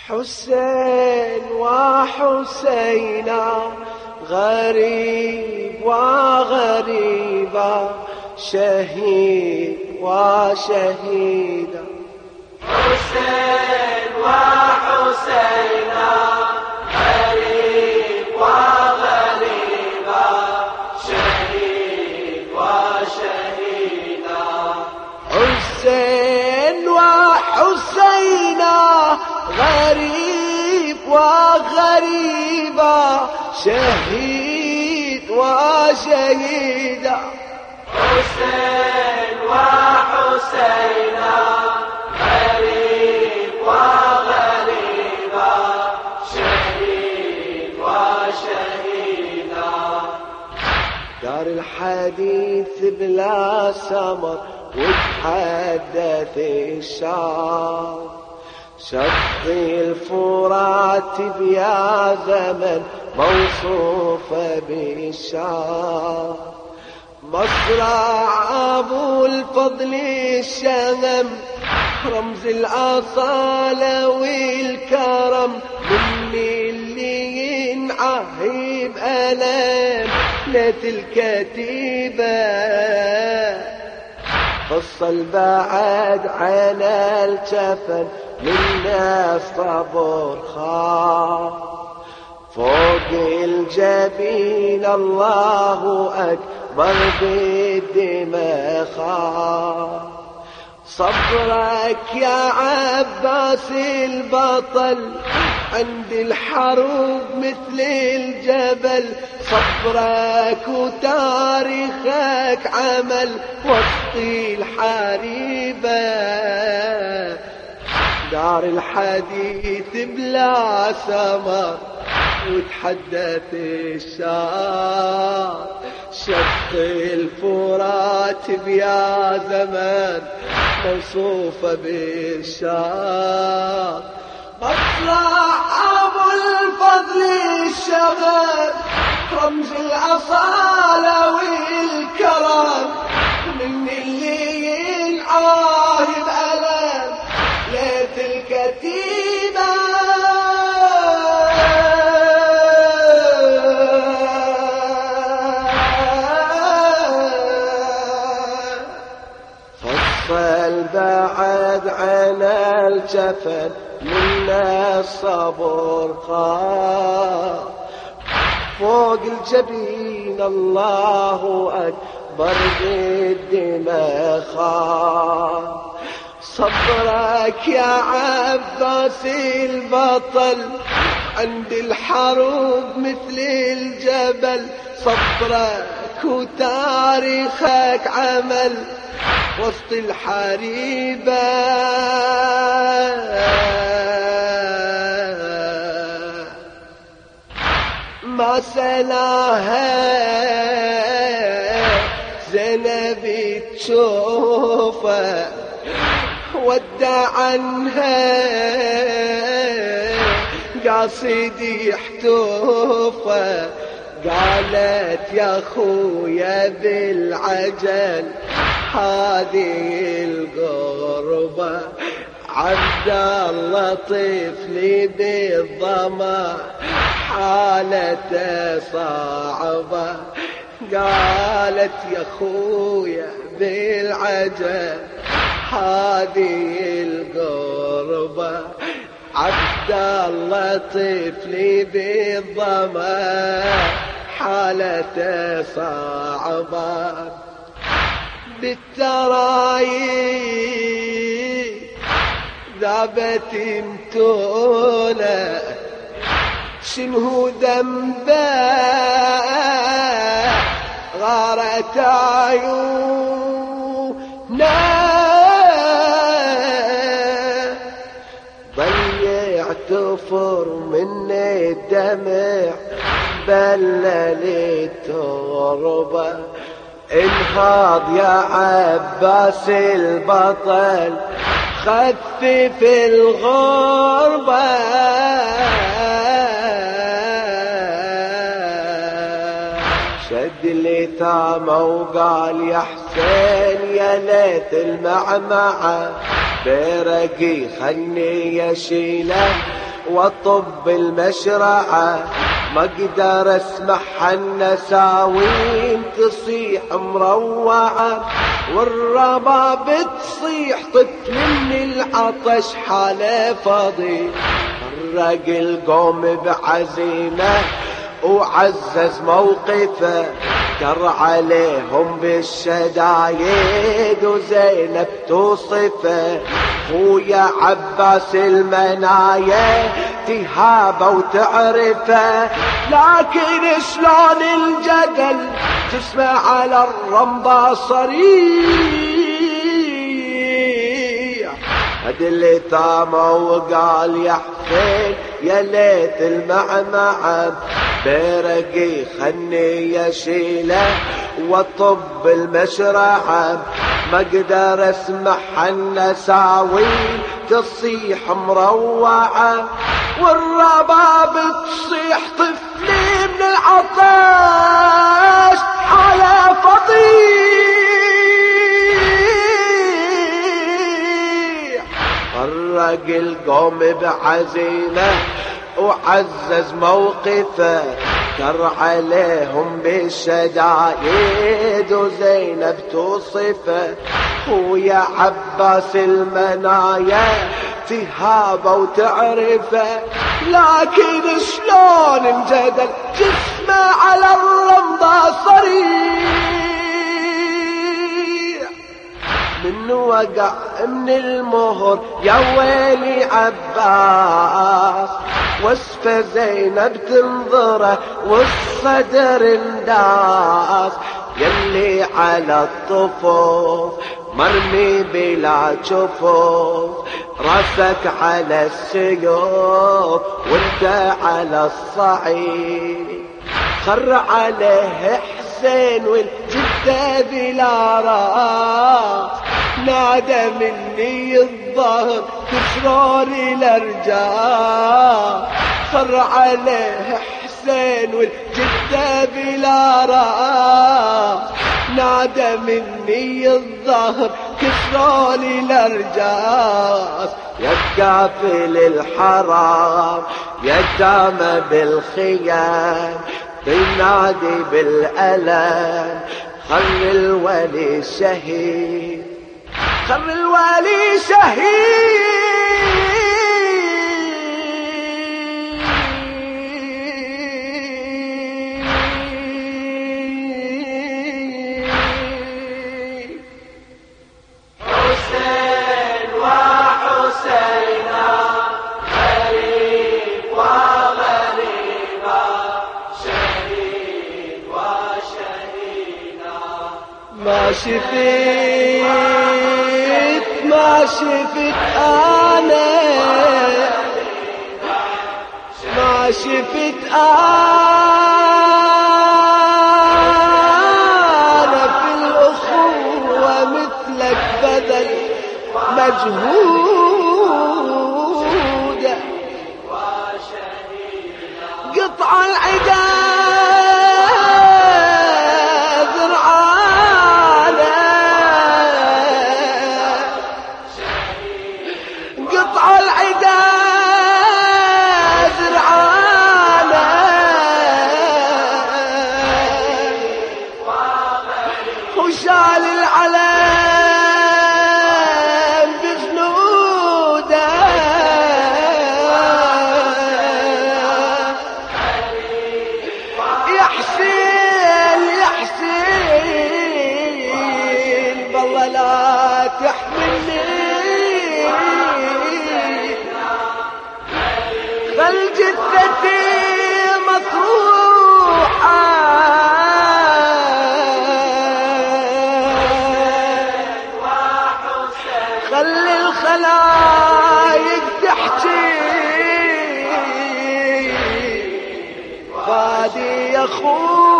حسين وحسينا غريب وغريبا، شهيد وشهيدا. حسين وحسينا غريب وغريبا، شهيد وشهيدا. حسين وحسينا غريب وغريبا، شهيد وشهيدا. حسين وحسينا غريب وغريبا، شهيد وشهيدا. دار الحديث بلا سمر وتحدث الشعر، شطي الفرات بيا زمن موصوفة بالشعر. مصرع أبو الفضل الشغم، رمز الأصالة والكرم، مني اللي ينعهب ألم ليت الكتيبة. فصل بعد عن الجفن منا الصبر خاف، فوق الجبين الله أكبر بالدماء خاف. صبرك يا عباس البطل عند الحروب مثل الجبل، صبرك وتاريخك عمل وسط الحريبة. دار الحديث بلا سمر وتحدث الشعر، شق الفرات بيا زمان موصوفة بالشعر. مصرع أبو الفضل الشغب، رمز الأصالة والكرم، من اللي ينعاهب ألم ليت الكتيبة. فصل بعد عن الجفن منا الصبر خاف، فوق الجبين الله أكبر بالدماء خاف. صبرك يا عباس البطل عند الحروب مثل الجبل، صبرك وتاريخك عمل وسط الحريبة. ما سلاها زينب تشوفه ودع عنها قاصد يحتوفه، قالت يا خويا بالعجل هذه القربة، عبد الله طفلي بالظما حالته صعبة. قالت يا خويا بالعجل هذه القربة، عبد الله طفلي بالظما حالته صعبة. بالترايب ذابت متونة، شنو ذنبه غارت عيونه، ضيعت فر من الدمع بلل التربة. انهاض يا عباس البطل خفف الغربة، شد اليتامى وقال يا حسين يا ليت المعمعة برقي خلني يشيله وطب المشرعة ما اقدر اسمعها النساوين تصيح مروعة، والرباب تصيح طفل من العطش حاله فضي. فرق القوم بعزيمة وعزز موقفه، كر عليهم بالشدايد وزينب توصفه. خويا عباس المنايا تهابه وتعرفه، لكن شلون الجدل تسمع على الرمضة صريح. هد اللي تامه وقال يا حسين يا ليت المعمعة برقي خلني يشيله وطب المشرعة. ما اقدر اسمعها النساوين تصيح مروعة، والرباب تصيح طفلي من العطش على فضيح. فرق القوم بعزيمة وعزز موقفه، كر عليهم بالشدايد وزينب توصفه. خويا عباس المنايا تهابه وتعرفه، لكن شلون انجدل جسمه على الرمضة صريح. من وقع من المهر يا ويلي عباس، وصفة زينب تنظره والصدر انداس. يلي على الطفوف مرمي بلا جفوف، راسك على السيوف وانت على الصعيد. خر عليه حسين والجدة بلا راس، نادى مني الظهر كسروني الارجاء. خر عليه حسين والجدة بلا راس، نادى مني الظهر كسروني الارجاس. يا كافل الحرام يا تامة بالخيام، تنادي بالألم خل الولي شهيد، خل الولي شهيد. ما شفت أنا، ما شفت أنا في الأخوة مثلك بذل مجهود. قطع العدا وشال العلم بجنوده. يا حسين يا حسين بالله لا تحملني، خل جثتي مطروحة خلي الخلايق تحكي. فادي يا اخوي